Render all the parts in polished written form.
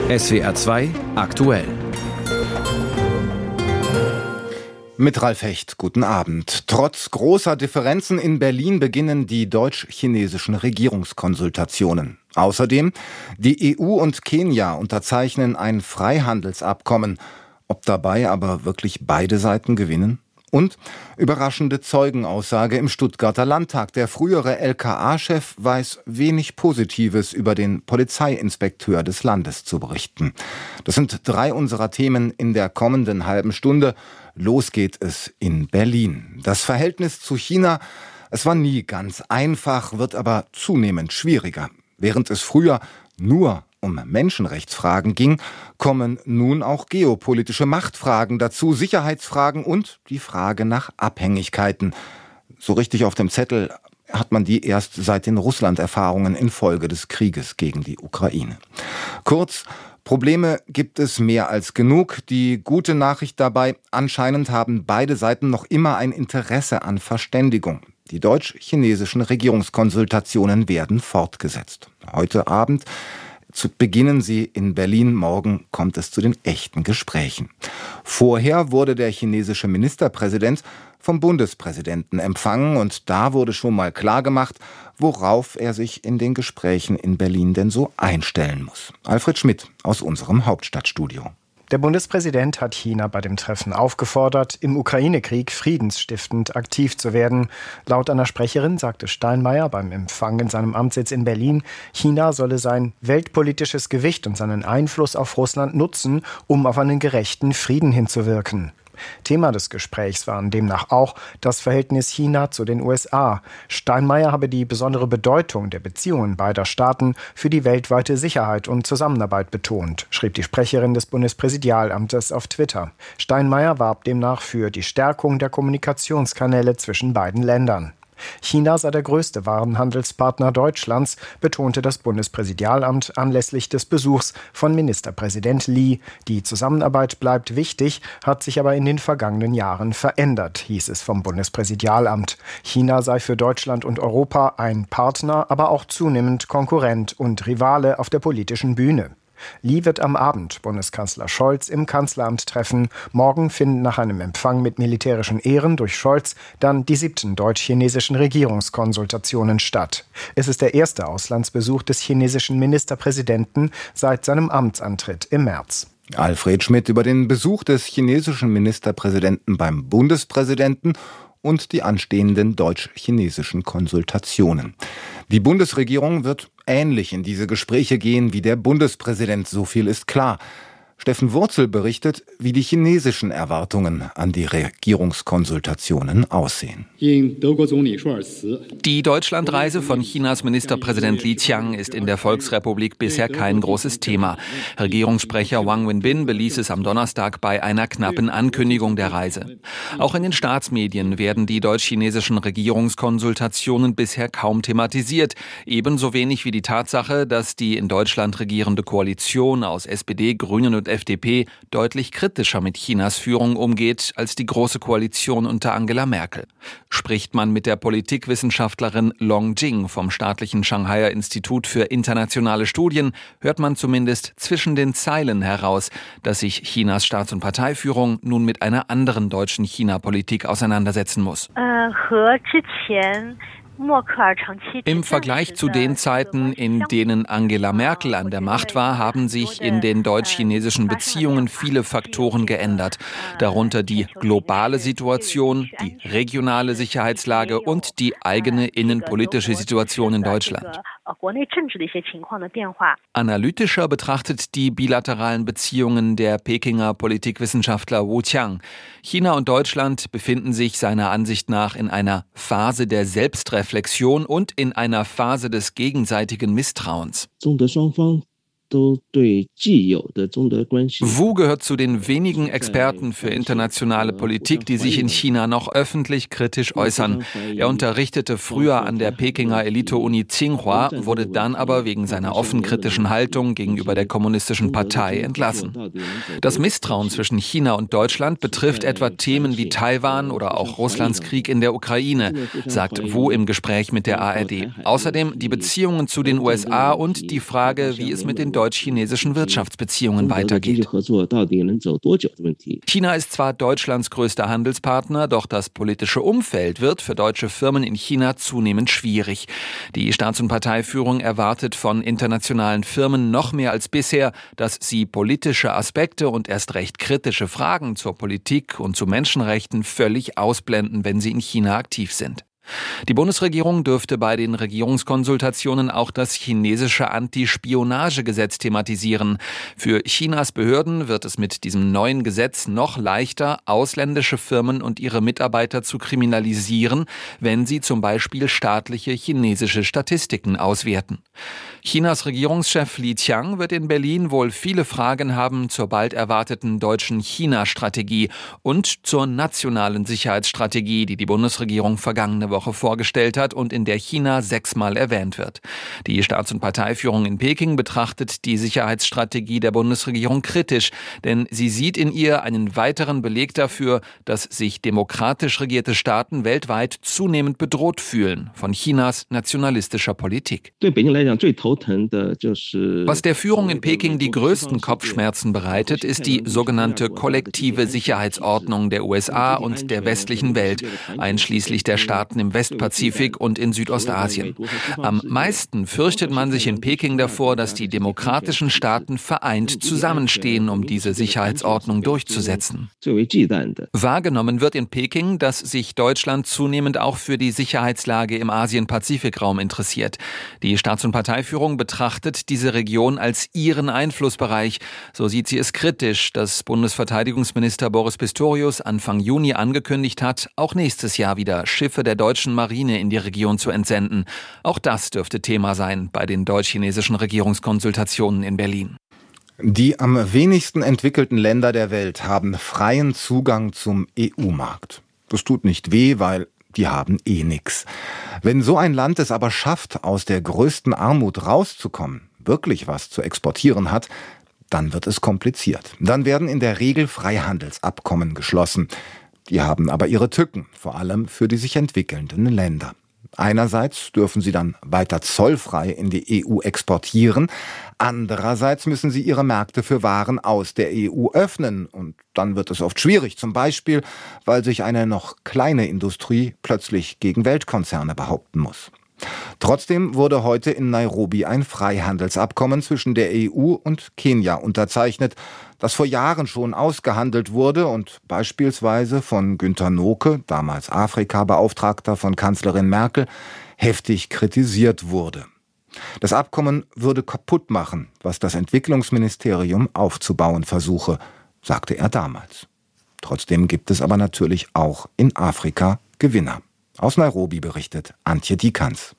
SWR 2 aktuell. Mit Ralf Hecht, guten Abend. Trotz großer Differenzen in Berlin beginnen die deutsch-chinesischen Regierungskonsultationen. Außerdem, die EU und Kenia unterzeichnen ein Freihandelsabkommen. Ob dabei aber wirklich beide Seiten gewinnen? Und überraschende Zeugenaussage im Stuttgarter Landtag. Der frühere LKA-Chef weiß wenig Positives über den Polizeiinspekteur des Landes zu berichten. Das sind 3 unserer Themen in der kommenden halben Stunde. Los geht es in Berlin. Das Verhältnis zu China, es war nie ganz einfach, wird aber zunehmend schwieriger. Während es früher nur um Menschenrechtsfragen ging, kommen nun auch geopolitische Machtfragen dazu, Sicherheitsfragen und die Frage nach Abhängigkeiten. So richtig auf dem Zettel hat man die erst seit den Russland-Erfahrungen infolge des Krieges gegen die Ukraine. Kurz, Probleme gibt es mehr als genug. Die gute Nachricht dabei, anscheinend haben beide Seiten noch immer ein Interesse an Verständigung. Die deutsch-chinesischen Regierungskonsultationen werden fortgesetzt. Heute Abend beginnen sie in Berlin, morgen kommt es zu den echten Gesprächen. Vorher wurde der chinesische Ministerpräsident vom Bundespräsidenten empfangen und da wurde schon mal klargemacht, worauf er sich in den Gesprächen in Berlin denn so einstellen muss. Alfred Schmidt aus unserem Hauptstadtstudio. Der Bundespräsident hat China bei dem Treffen aufgefordert, im Ukraine-Krieg friedensstiftend aktiv zu werden. Laut einer Sprecherin sagte Steinmeier beim Empfang in seinem Amtssitz in Berlin, China solle sein weltpolitisches Gewicht und seinen Einfluss auf Russland nutzen, um auf einen gerechten Frieden hinzuwirken. Thema des Gesprächs waren demnach auch das Verhältnis China zu den USA. Steinmeier habe die besondere Bedeutung der Beziehungen beider Staaten für die weltweite Sicherheit und Zusammenarbeit betont, schrieb die Sprecherin des Bundespräsidialamtes auf Twitter. Steinmeier warb demnach für die Stärkung der Kommunikationskanäle zwischen beiden Ländern. China sei der größte Warenhandelspartner Deutschlands, betonte das Bundespräsidialamt anlässlich des Besuchs von Ministerpräsident Li. Die Zusammenarbeit bleibt wichtig, hat sich aber in den vergangenen Jahren verändert, hieß es vom Bundespräsidialamt. China sei für Deutschland und Europa ein Partner, aber auch zunehmend Konkurrent und Rivale auf der politischen Bühne. Li wird am Abend Bundeskanzler Scholz im Kanzleramt treffen. Morgen finden nach einem Empfang mit militärischen Ehren durch Scholz dann die 7. deutsch-chinesischen Regierungskonsultationen statt. Es ist der erste Auslandsbesuch des chinesischen Ministerpräsidenten seit seinem Amtsantritt im März. Alfred Schmidt über den Besuch des chinesischen Ministerpräsidenten beim Bundespräsidenten und die anstehenden deutsch-chinesischen Konsultationen. Die Bundesregierung wird ähnlich in diese Gespräche gehen wie der Bundespräsident, so viel ist klar. Steffen Wurzel berichtet, wie die chinesischen Erwartungen an die Regierungskonsultationen aussehen. Die Deutschlandreise von Chinas Ministerpräsident Li Qiang ist in der Volksrepublik bisher kein großes Thema. Regierungssprecher Wang Wenbin beließ es am Donnerstag bei einer knappen Ankündigung der Reise. Auch in den Staatsmedien werden die deutsch-chinesischen Regierungskonsultationen bisher kaum thematisiert. Ebenso wenig wie die Tatsache, dass die in Deutschland regierende Koalition aus SPD, Grünen und FDP deutlich kritischer mit Chinas Führung umgeht als die Große Koalition unter Angela Merkel. Spricht man mit der Politikwissenschaftlerin Long Jing vom staatlichen Shanghaier Institut für internationale Studien, hört man zumindest zwischen den Zeilen heraus, dass sich Chinas Staats- und Parteiführung nun mit einer anderen deutschen China-Politik auseinandersetzen muss. Im Vergleich zu den Zeiten, in denen Angela Merkel an der Macht war, haben sich in den deutsch-chinesischen Beziehungen viele Faktoren geändert. Darunter die globale Situation, die regionale Sicherheitslage und die eigene innenpolitische Situation in Deutschland. Analytischer betrachtet die bilateralen Beziehungen der Pekinger Politikwissenschaftler Wu Qiang. China und Deutschland befinden sich seiner Ansicht nach in einer Phase der Selbstreflexion und in einer Phase des gegenseitigen Misstrauens. Wu gehört zu den wenigen Experten für internationale Politik, die sich in China noch öffentlich kritisch äußern. Er unterrichtete früher an der Pekinger Elite-Uni Tsinghua, wurde dann aber wegen seiner offen kritischen Haltung gegenüber der Kommunistischen Partei entlassen. Das Misstrauen zwischen China und Deutschland betrifft etwa Themen wie Taiwan oder auch Russlands Krieg in der Ukraine, sagt Wu im Gespräch mit der ARD. Außerdem die Beziehungen zu den USA und die Frage, wie es mit den deutschen deutsch-chinesischen Wirtschaftsbeziehungen weitergeht. China ist zwar Deutschlands größter Handelspartner, doch das politische Umfeld wird für deutsche Firmen in China zunehmend schwierig. Die Staats- und Parteiführung erwartet von internationalen Firmen noch mehr als bisher, dass sie politische Aspekte und erst recht kritische Fragen zur Politik und zu Menschenrechten völlig ausblenden, wenn sie in China aktiv sind. Die Bundesregierung dürfte bei den Regierungskonsultationen auch das chinesische Anti-Spionage-Gesetz thematisieren. Für Chinas Behörden wird es mit diesem neuen Gesetz noch leichter, ausländische Firmen und ihre Mitarbeiter zu kriminalisieren, wenn sie zum Beispiel staatliche chinesische Statistiken auswerten. Chinas Regierungschef Li Qiang wird in Berlin wohl viele Fragen haben zur bald erwarteten deutschen China-Strategie und zur nationalen Sicherheitsstrategie, die die Bundesregierung vergangene Woche vorgestellt hat und in der China 6-mal erwähnt wird. Die Staats- und Parteiführung in Peking betrachtet die Sicherheitsstrategie der Bundesregierung kritisch, denn sie sieht in ihr einen weiteren Beleg dafür, dass sich demokratisch regierte Staaten weltweit zunehmend bedroht fühlen von Chinas nationalistischer Politik. Was der Führung in Peking die größten Kopfschmerzen bereitet, ist die sogenannte kollektive Sicherheitsordnung der USA und der westlichen Welt, einschließlich der Staaten im Westpazifik und in Südostasien. Am meisten fürchtet man sich in Peking davor, dass die demokratischen Staaten vereint zusammenstehen, um diese Sicherheitsordnung durchzusetzen. Wahrgenommen wird in Peking, dass sich Deutschland zunehmend auch für die Sicherheitslage im Asien-Pazifik-Raum interessiert. Die Staats- und Parteiführung betrachtet diese Region als ihren Einflussbereich. So sieht sie es kritisch, dass Bundesverteidigungsminister Boris Pistorius Anfang Juni angekündigt hat, auch nächstes Jahr wieder Schiffe der deutschen Marine in die Region zu entsenden. Auch das dürfte Thema sein bei den deutsch-chinesischen Regierungskonsultationen in Berlin. Die am wenigsten entwickelten Länder der Welt haben freien Zugang zum EU-Markt. Das tut nicht weh, weil die haben eh nix. Wenn so ein Land es aber schafft, aus der größten Armut rauszukommen, wirklich was zu exportieren hat, dann wird es kompliziert. Dann werden in der Regel Freihandelsabkommen geschlossen. Die haben aber ihre Tücken, vor allem für die sich entwickelnden Länder. Einerseits dürfen sie dann weiter zollfrei in die EU exportieren, andererseits müssen sie ihre Märkte für Waren aus der EU öffnen und dann wird es oft schwierig, zum Beispiel, weil sich eine noch kleine Industrie plötzlich gegen Weltkonzerne behaupten muss. Trotzdem wurde heute in Nairobi ein Freihandelsabkommen zwischen der EU und Kenia unterzeichnet, das vor Jahren schon ausgehandelt wurde und beispielsweise von Günther Noke, damals Afrika-Beauftragter von Kanzlerin Merkel, heftig kritisiert wurde. Das Abkommen würde kaputt machen, was das Entwicklungsministerium aufzubauen versuche, sagte er damals. Trotzdem gibt es aber natürlich auch in Afrika Gewinner. Aus Nairobi berichtet Antje Dikans.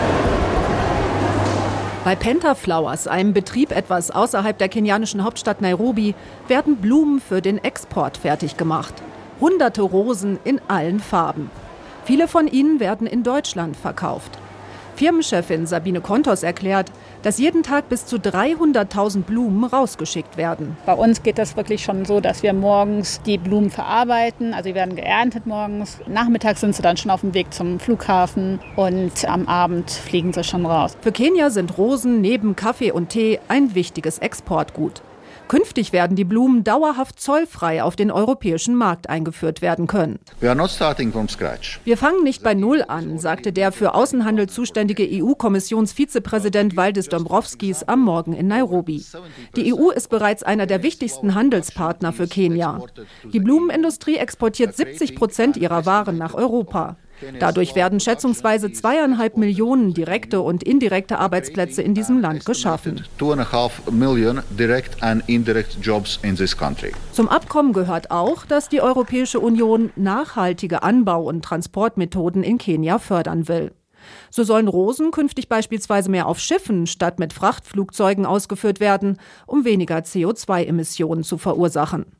Bei Pentaflowers, einem Betrieb etwas außerhalb der kenianischen Hauptstadt Nairobi, werden Blumen für den Export fertig gemacht. Hunderte Rosen in allen Farben. Viele von ihnen werden in Deutschland verkauft. Firmenchefin Sabine Kontos erklärt, dass jeden Tag bis zu 300.000 Blumen rausgeschickt werden. Bei uns geht das wirklich schon so, dass wir morgens die Blumen verarbeiten. Also die werden geerntet morgens. Nachmittags sind sie dann schon auf dem Weg zum Flughafen und am Abend fliegen sie schon raus. Für Kenia sind Rosen neben Kaffee und Tee ein wichtiges Exportgut. Künftig werden die Blumen dauerhaft zollfrei auf den europäischen Markt eingeführt werden können. Wir fangen nicht bei Null an, sagte der für Außenhandel zuständige EU-Kommissionsvizepräsident Valdis Dombrovskis am Morgen in Nairobi. Die EU ist bereits einer der wichtigsten Handelspartner für Kenia. Die Blumenindustrie exportiert 70% ihrer Waren nach Europa. Dadurch werden schätzungsweise 2,5 Millionen direkte und indirekte Arbeitsplätze in diesem Land geschaffen. 2,5 Millionen direct and indirect jobs in this country. Zum Abkommen gehört auch, dass die Europäische Union nachhaltige Anbau- und Transportmethoden in Kenia fördern will. So sollen Rosen künftig beispielsweise mehr auf Schiffen statt mit Frachtflugzeugen ausgeführt werden, um weniger CO2-Emissionen zu verursachen.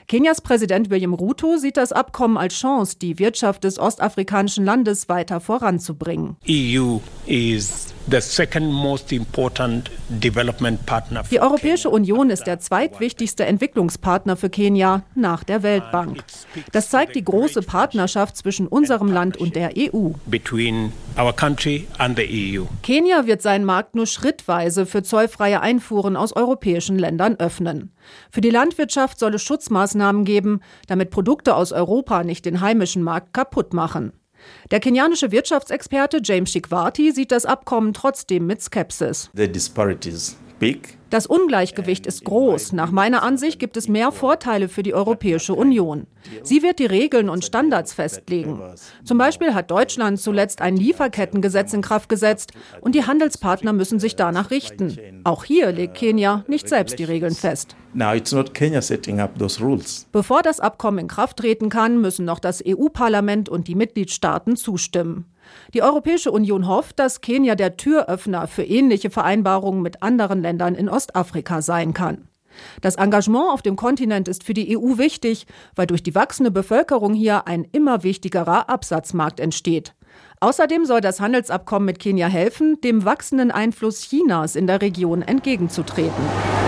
Kenias Präsident William Ruto sieht das Abkommen als Chance, die Wirtschaft des ostafrikanischen Landes weiter voranzubringen. EU is the second most important development partner. Die Europäische Union ist der zweitwichtigste Entwicklungspartner für Kenia nach der Weltbank. Das zeigt die große Partnerschaft zwischen unserem Land und der EU. Between our country and the EU. Kenia wird seinen Markt nur schrittweise für zollfreie Einfuhren aus europäischen Ländern öffnen. Für die Landwirtschaft soll es Schutzmaßnahmen geben, damit Produkte aus Europa nicht den heimischen Markt kaputt machen. Der kenianische Wirtschaftsexperte James Shikwati sieht das Abkommen trotzdem mit Skepsis. The disparity is big. Das Ungleichgewicht ist groß. Nach meiner Ansicht gibt es mehr Vorteile für die Europäische Union. Sie wird die Regeln und Standards festlegen. Zum Beispiel hat Deutschland zuletzt ein Lieferkettengesetz in Kraft gesetzt und die Handelspartner müssen sich danach richten. Auch hier legt Kenia nicht selbst die Regeln fest. Now it's not Kenya setting up those rules. Bevor das Abkommen in Kraft treten kann, müssen noch das EU-Parlament und die Mitgliedstaaten zustimmen. Die Europäische Union hofft, dass Kenia der Türöffner für ähnliche Vereinbarungen mit anderen Ländern in Ostafrika sein kann. Das Engagement auf dem Kontinent ist für die EU wichtig, weil durch die wachsende Bevölkerung hier ein immer wichtigerer Absatzmarkt entsteht. Außerdem soll das Handelsabkommen mit Kenia helfen, dem wachsenden Einfluss Chinas in der Region entgegenzutreten.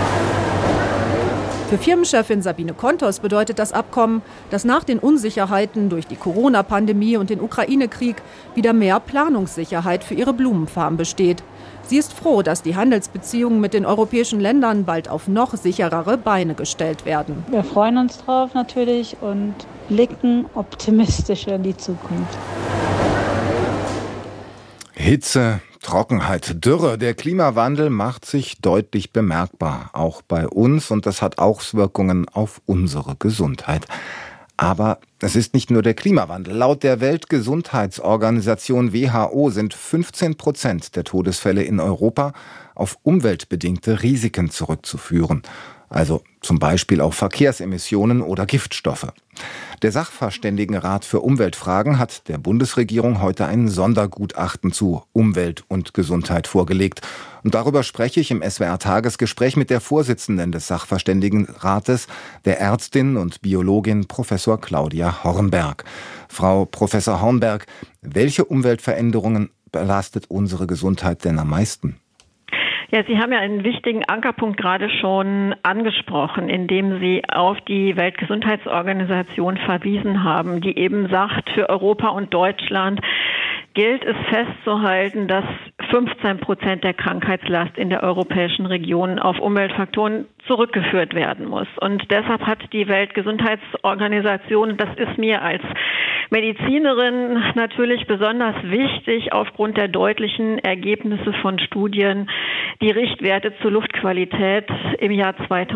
Für Firmenchefin Sabine Kontos bedeutet das Abkommen, dass nach den Unsicherheiten durch die Corona-Pandemie und den Ukraine-Krieg wieder mehr Planungssicherheit für ihre Blumenfarm besteht. Sie ist froh, dass die Handelsbeziehungen mit den europäischen Ländern bald auf noch sicherere Beine gestellt werden. Wir freuen uns drauf natürlich und blicken optimistisch in die Zukunft. Hitze, Trockenheit, Dürre, der Klimawandel macht sich deutlich bemerkbar, auch bei uns, und das hat Auswirkungen auf unsere Gesundheit. Aber es ist nicht nur der Klimawandel. Laut der Weltgesundheitsorganisation WHO sind 15% der Todesfälle in Europa auf umweltbedingte Risiken zurückzuführen. Also zum Beispiel auf Verkehrsemissionen oder Giftstoffe. Der Sachverständigenrat für Umweltfragen hat der Bundesregierung heute ein Sondergutachten zu Umwelt und Gesundheit vorgelegt. Und darüber spreche ich im SWR-Tagesgespräch mit der Vorsitzenden des Sachverständigenrates, der Ärztin und Biologin Professor Claudia Hornberg. Frau Professor Hornberg, welche Umweltveränderungen belastet unsere Gesundheit denn am meisten? Ja, Sie haben ja einen wichtigen Ankerpunkt gerade schon angesprochen, indem Sie auf die Weltgesundheitsorganisation verwiesen haben, die eben sagt, für Europa und Deutschland gilt es festzuhalten, dass 15% der Krankheitslast in der europäischen Region auf Umweltfaktoren zurückgeführt werden muss. Und deshalb hat die Weltgesundheitsorganisation, das ist mir als Medizinerin natürlich besonders wichtig, aufgrund der deutlichen Ergebnisse von Studien, die Richtwerte zur Luftqualität im Jahr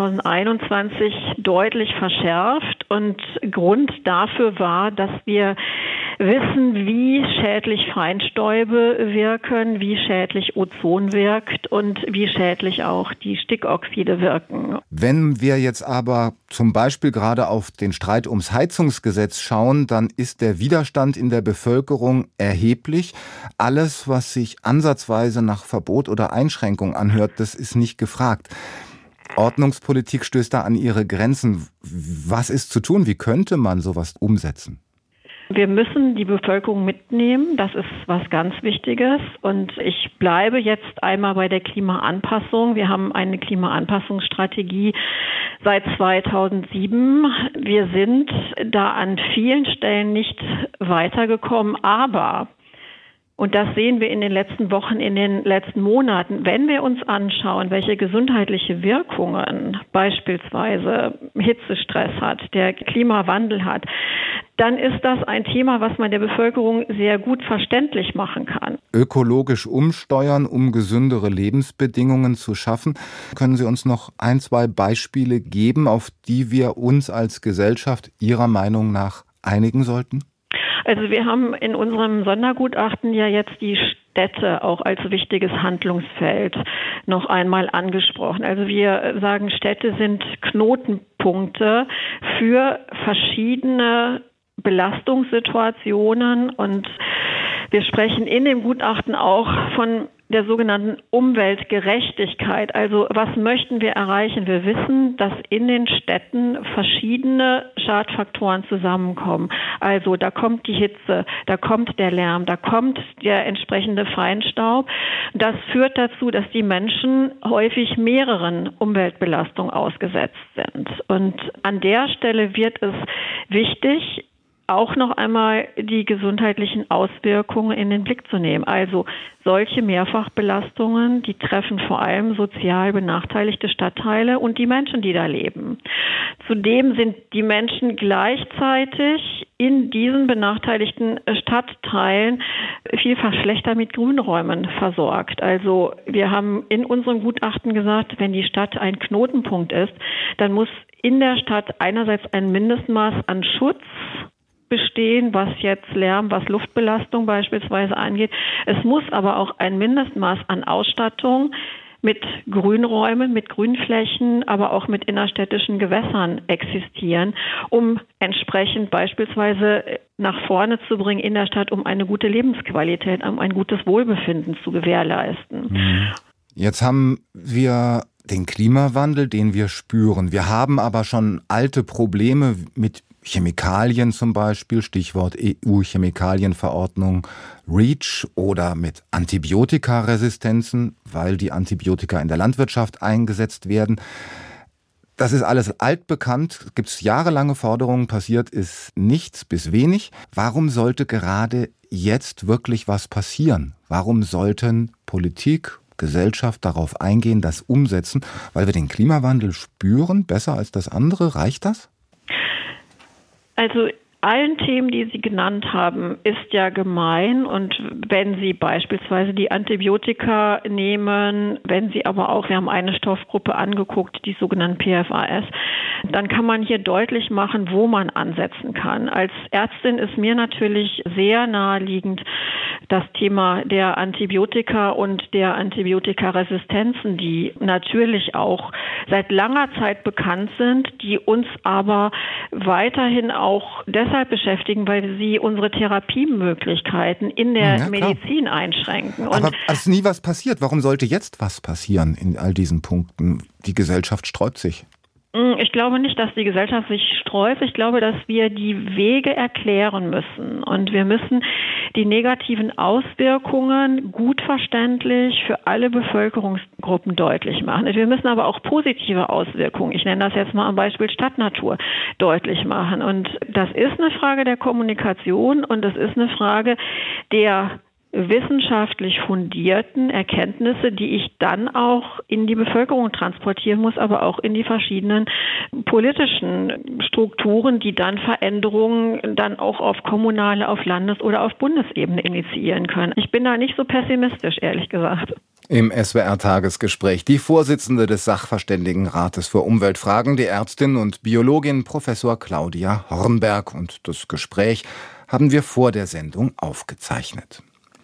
2021 deutlich verschärft. Und Grund dafür war, dass wir wissen, wie schädlich Feinstäube wirken, wie schädlich Ozon wirkt und wie schädlich auch die Stickoxide wirken. Wenn wir jetzt aber zum Beispiel gerade auf den Streit ums Heizungsgesetz schauen, dann ist der Widerstand in der Bevölkerung erheblich. Alles, was sich ansatzweise nach Verbot oder Einschränkung anhört, das ist nicht gefragt. Ordnungspolitik stößt da an ihre Grenzen. Was ist zu tun? Wie könnte man sowas umsetzen? Wir müssen die Bevölkerung mitnehmen, das ist was ganz Wichtiges. Und ich bleibe jetzt einmal bei der Klimaanpassung. Wir haben eine Klimaanpassungsstrategie seit 2007. Wir sind da an vielen Stellen nicht weitergekommen, aber, und das sehen wir in den letzten Wochen, in den letzten Monaten, wenn wir uns anschauen, welche gesundheitliche Wirkungen beispielsweise Hitzestress hat, der Klimawandel hat, dann ist das ein Thema, was man der Bevölkerung sehr gut verständlich machen kann. Ökologisch umsteuern, um gesündere Lebensbedingungen zu schaffen. Können Sie uns noch ein, zwei Beispiele geben, auf die wir uns als Gesellschaft Ihrer Meinung nach einigen sollten? Also wir haben in unserem Sondergutachten ja jetzt die Städte auch als wichtiges Handlungsfeld noch einmal angesprochen. Also wir sagen, Städte sind Knotenpunkte für verschiedene Belastungssituationen und wir sprechen in dem Gutachten auch von der sogenannten Umweltgerechtigkeit. Also was möchten wir erreichen? Wir wissen, dass in den Städten verschiedene Schadfaktoren zusammenkommen. Also da kommt die Hitze, da kommt der Lärm, da kommt der entsprechende Feinstaub. Das führt dazu, dass die Menschen häufig mehreren Umweltbelastungen ausgesetzt sind. Und an der Stelle wird es wichtig, auch noch einmal die gesundheitlichen Auswirkungen in den Blick zu nehmen. Also solche Mehrfachbelastungen, die treffen vor allem sozial benachteiligte Stadtteile und die Menschen, die da leben. Zudem sind die Menschen gleichzeitig in diesen benachteiligten Stadtteilen vielfach schlechter mit Grünräumen versorgt. Also wir haben in unserem Gutachten gesagt, wenn die Stadt ein Knotenpunkt ist, dann muss in der Stadt einerseits ein Mindestmaß an Schutz bestehen, was jetzt Lärm, was Luftbelastung beispielsweise angeht. Es muss aber auch ein Mindestmaß an Ausstattung mit Grünräumen, mit Grünflächen, aber auch mit innerstädtischen Gewässern existieren, um entsprechend beispielsweise nach vorne zu bringen in der Stadt, um eine gute Lebensqualität, um ein gutes Wohlbefinden zu gewährleisten. Jetzt haben wir den Klimawandel, den wir spüren. Wir haben aber schon alte Probleme mit Chemikalien zum Beispiel, Stichwort EU-Chemikalienverordnung REACH, oder mit Antibiotikaresistenzen, weil die Antibiotika in der Landwirtschaft eingesetzt werden. Das ist alles altbekannt, gibt es jahrelange Forderungen, passiert ist nichts bis wenig. Warum sollte gerade jetzt wirklich was passieren? Warum sollten Politik, Gesellschaft darauf eingehen, das umsetzen? Weil wir den Klimawandel spüren, besser als das andere? Reicht das? Also allen Themen, die Sie genannt haben, ist ja gemein. Und wenn Sie beispielsweise die Antibiotika nehmen, wenn Sie aber auch, wir haben eine Stoffgruppe angeguckt, die sogenannten PFAS, dann kann man hier deutlich machen, wo man ansetzen kann. Als Ärztin ist mir natürlich sehr naheliegend das Thema der Antibiotika und der Antibiotikaresistenzen, die natürlich auch seit langer Zeit bekannt sind, die uns aber weiterhin auch deshalb beschäftigen, weil sie unsere Therapiemöglichkeiten in der Medizin einschränken. Aber ist nie was passiert. Warum sollte jetzt was passieren in all diesen Punkten? Die Gesellschaft sträubt sich. Ich glaube nicht, dass die Gesellschaft sich sträubt. Ich glaube, dass wir die Wege erklären müssen. Und wir müssen die negativen Auswirkungen gut verständlich für alle Bevölkerungsgruppen deutlich machen. Wir müssen aber auch positive Auswirkungen, ich nenne das jetzt mal am Beispiel Stadtnatur, deutlich machen. Und das ist eine Frage der Kommunikation und das ist eine Frage der wissenschaftlich fundierten Erkenntnisse, die ich dann auch in die Bevölkerung transportieren muss, aber auch in die verschiedenen politischen Strukturen, die dann Veränderungen dann auch auf kommunale, auf Landes- oder auf Bundesebene initiieren können. Ich bin da nicht so pessimistisch, ehrlich gesagt. Im SWR-Tagesgespräch die Vorsitzende des Sachverständigenrates für Umweltfragen, die Ärztin und Biologin Professor Claudia Hornberg. Und das Gespräch haben wir vor der Sendung aufgezeichnet.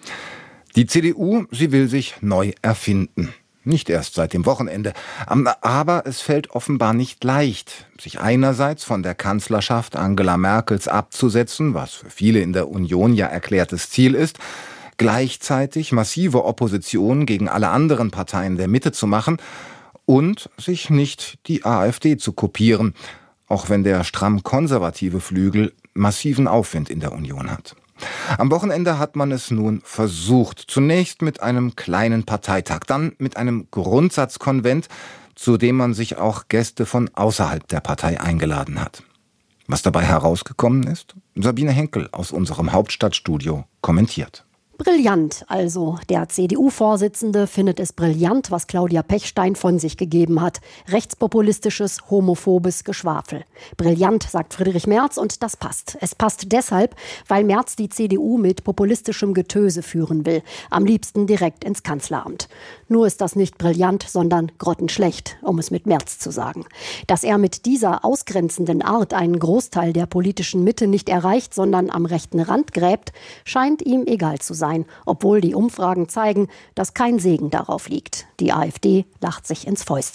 Die CDU, sie will sich neu erfinden. Nicht erst seit dem Wochenende. Aber es fällt offenbar nicht leicht, sich einerseits von der Kanzlerschaft Angela Merkels abzusetzen, was für viele in der Union ja erklärtes Ziel ist, gleichzeitig massive Opposition gegen alle anderen Parteien der Mitte zu machen und sich nicht die AfD zu kopieren, auch wenn der stramm konservative Flügel massiven Aufwind in der Union hat. Am Wochenende hat man es nun versucht. Zunächst mit einem kleinen Parteitag, dann mit einem Grundsatzkonvent, zu dem man sich auch Gäste von außerhalb der Partei eingeladen hat. Was dabei herausgekommen ist? Sabine Henkel aus unserem Hauptstadtstudio kommentiert. Brillant also. Der CDU-Vorsitzende findet es brillant, was Claudia Pechstein von sich gegeben hat. Rechtspopulistisches, homophobes Geschwafel. Brillant, sagt Friedrich Merz, und das passt. Es passt deshalb, weil Merz die CDU mit populistischem Getöse führen will. Am liebsten direkt ins Kanzleramt. Nur ist das nicht brillant, sondern grottenschlecht, um es mit Merz zu sagen. Dass er mit dieser ausgrenzenden Art einen Großteil der politischen Mitte nicht erreicht, sondern am rechten Rand gräbt, scheint ihm egal zu sein. Obwohl die Umfragen zeigen, dass kein Segen darauf liegt. Die AfD lacht sich ins Fäustchen.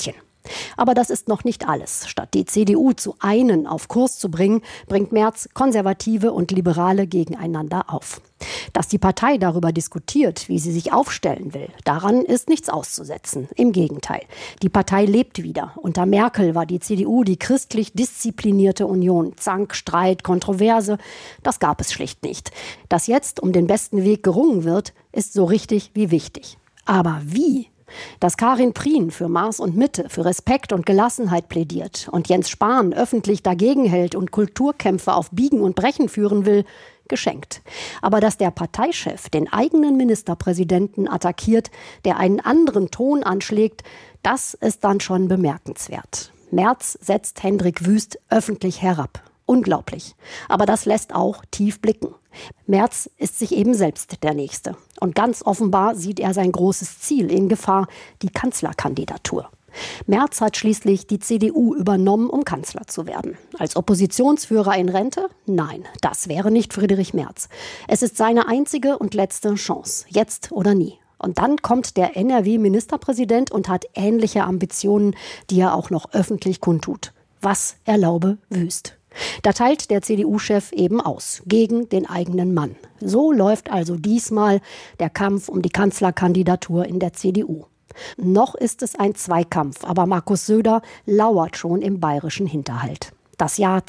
Aber das ist noch nicht alles. Statt die CDU zu einen auf Kurs zu bringen, bringt Merz Konservative und Liberale gegeneinander auf. Dass die Partei darüber diskutiert, wie sie sich aufstellen will, daran ist nichts auszusetzen. Im Gegenteil. Die Partei lebt wieder. Unter Merkel war die CDU die christlich disziplinierte Union. Zank, Streit, Kontroverse, das gab es schlicht nicht. Dass jetzt um den besten Weg gerungen wird, ist so richtig wie wichtig. Aber wie? Dass Karin Prien für Maß und Mitte, für Respekt und Gelassenheit plädiert und Jens Spahn öffentlich dagegen hält und Kulturkämpfe auf Biegen und Brechen führen will, geschenkt. Aber dass der Parteichef den eigenen Ministerpräsidenten attackiert, der einen anderen Ton anschlägt, das ist dann schon bemerkenswert. Merz setzt Hendrik Wüst öffentlich herab. Unglaublich. Aber das lässt auch tief blicken. Merz ist sich eben selbst der Nächste. Und ganz offenbar sieht er sein großes Ziel in Gefahr, die Kanzlerkandidatur. Merz hat schließlich die CDU übernommen, um Kanzler zu werden. Als Oppositionsführer in Rente? Nein, das wäre nicht Friedrich Merz. Es ist seine einzige und letzte Chance. Jetzt oder nie. Und dann kommt der NRW-Ministerpräsident und hat ähnliche Ambitionen, die er auch noch öffentlich kundtut. Was erlaube Wüst? Da teilt der CDU-Chef eben aus, gegen den eigenen Mann. So läuft also diesmal der Kampf um die Kanzlerkandidatur in der CDU. Noch ist es ein Zweikampf, aber Markus Söder lauert schon im bayerischen Hinterhalt. Das Jahr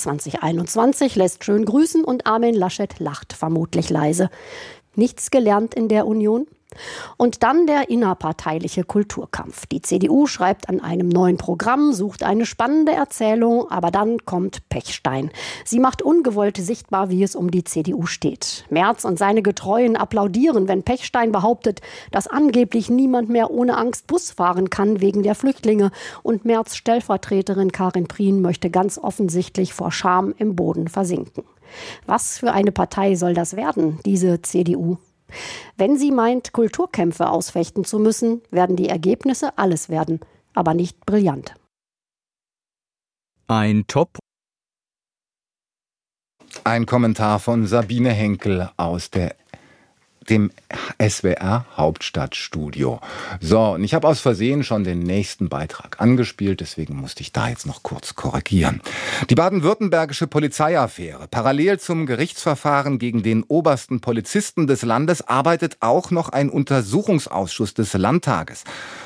2021 lässt schön grüßen und Armin Laschet lacht vermutlich leise. Nichts gelernt in der Union? Und dann der innerparteiliche Kulturkampf. Die CDU schreibt an einem neuen Programm, sucht eine spannende Erzählung, aber dann kommt Pechstein. Sie macht ungewollt sichtbar, wie es um die CDU steht. Merz und seine Getreuen applaudieren, wenn Pechstein behauptet, dass angeblich niemand mehr ohne Angst Bus fahren kann wegen der Flüchtlinge. Und Merz' Stellvertreterin Karin Prien möchte ganz offensichtlich vor Scham im Boden versinken. Was für eine Partei soll das werden, diese CDU? Wenn sie meint, Kulturkämpfe ausfechten zu müssen, werden die Ergebnisse alles werden, aber nicht brillant. Ein Kommentar von Sabine Henkel aus dem SWR Hauptstadtstudio. So, und ich habe aus Versehen schon den nächsten Beitrag angespielt, deswegen musste ich da jetzt noch kurz korrigieren. Die baden-württembergische Polizeiaffäre. Parallel zum Gerichtsverfahren gegen den obersten Polizisten des Landes arbeitet auch noch ein Untersuchungsausschuss des Landtages.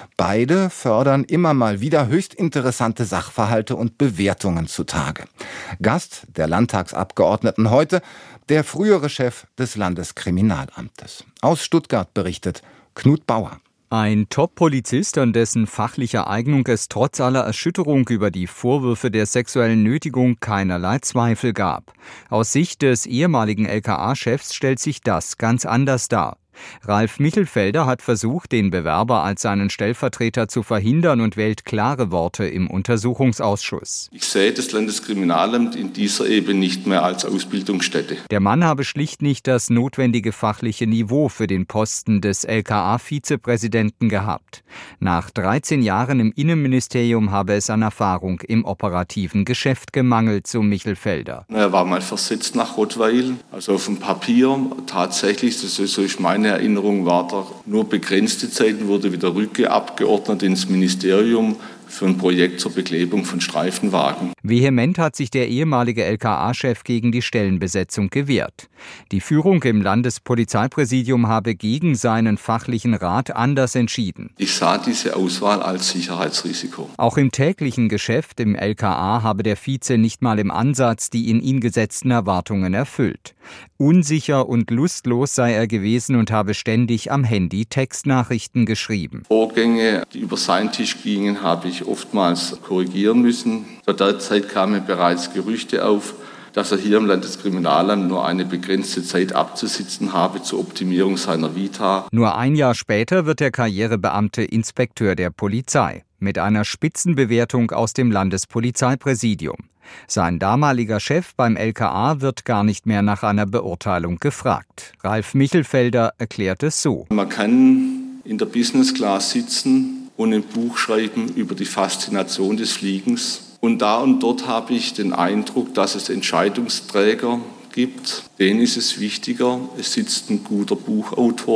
Beide fördern immer mal wieder höchst interessante Sachverhalte und Bewertungen zutage. Gast der Landtagsabgeordneten heute, der frühere Chef des Landeskriminalamtes. Aus Stuttgart berichtet Knut Bauer. Ein Top-Polizist, an dessen fachlicher Eignung es trotz aller Erschütterung über die Vorwürfe der sexuellen Nötigung keinerlei Zweifel gab. Aus Sicht des ehemaligen LKA-Chefs stellt sich das ganz anders dar. Ralf Michelfelder hat versucht, den Bewerber als seinen Stellvertreter zu verhindern und wählt klare Worte im Untersuchungsausschuss. Ich sehe das Landeskriminalamt in dieser Ebene nicht mehr als Ausbildungsstätte. Der Mann habe schlicht nicht das notwendige fachliche Niveau für den Posten des LKA-Vizepräsidenten gehabt. Nach 13 Jahren im Innenministerium habe es an Erfahrung im operativen Geschäft gemangelt, so Michelfelder. Er war mal versetzt nach Rottweil, also auf dem Papier. Tatsächlich, so ist meine Erinnerung, war da nur begrenzte Zeiten, wurde wieder rückgeordnet ins Ministerium für ein Projekt zur Beklebung von Streifenwagen. Vehement hat sich der ehemalige LKA-Chef gegen die Stellenbesetzung gewehrt. Die Führung im Landespolizeipräsidium habe gegen seinen fachlichen Rat anders entschieden. Ich sah diese Auswahl als Sicherheitsrisiko. Auch im täglichen Geschäft im LKA habe der Vize nicht mal im Ansatz die in ihn gesetzten Erwartungen erfüllt. Unsicher und lustlos sei er gewesen und habe ständig am Handy Textnachrichten geschrieben. Vorgänge, die über seinen Tisch gingen, habe ich oftmals korrigieren müssen. Zu der Zeit kamen bereits Gerüchte auf, dass er hier im Landeskriminalamt nur eine begrenzte Zeit abzusitzen habe zur Optimierung seiner Vita. Nur ein Jahr später wird der Karrierebeamte Inspekteur der Polizei mit einer Spitzenbewertung aus dem Landespolizeipräsidium. Sein damaliger Chef beim LKA wird gar nicht mehr nach einer Beurteilung gefragt. Ralf Michelfelder erklärt es so. Man kann in der Business Class sitzen und ein Buch schreiben über die Faszination des Fliegens. Und da und dort habe ich den Eindruck, dass es Entscheidungsträger gibt. Denen ist es wichtiger, es sitzt ein guter Buchautor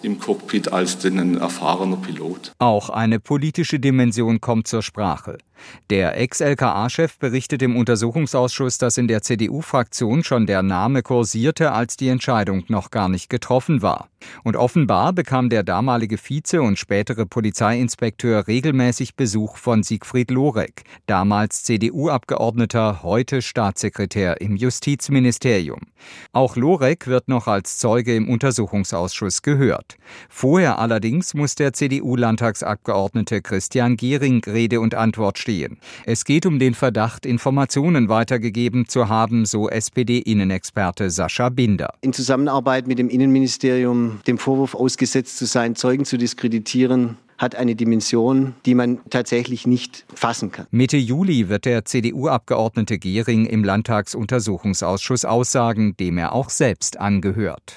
im Cockpit als denn ein erfahrener Pilot. Auch eine politische Dimension kommt zur Sprache. Der Ex-LKA-Chef berichtet im Untersuchungsausschuss, dass in der CDU-Fraktion schon der Name kursierte, als die Entscheidung noch gar nicht getroffen war. Und offenbar bekam der damalige Vize und spätere Polizeiinspekteur regelmäßig Besuch von Siegfried Lorek, damals CDU-Abgeordneter, heute Staatssekretär im Justizministerium. Auch Lorek wird noch als Zeuge im Untersuchungsausschuss gehört. Vorher allerdings muss der CDU-Landtagsabgeordnete Christian Gehring Rede und Antwort stehen. Es geht um den Verdacht, Informationen weitergegeben zu haben, so SPD-Innenexperte Sascha Binder. In Zusammenarbeit mit dem Innenministerium dem Vorwurf ausgesetzt zu sein, Zeugen zu diskreditieren, hat eine Dimension, die man tatsächlich nicht fassen kann. Mitte Juli wird der CDU-Abgeordnete Gehring im Landtagsuntersuchungsausschuss aussagen, dem er auch selbst angehört.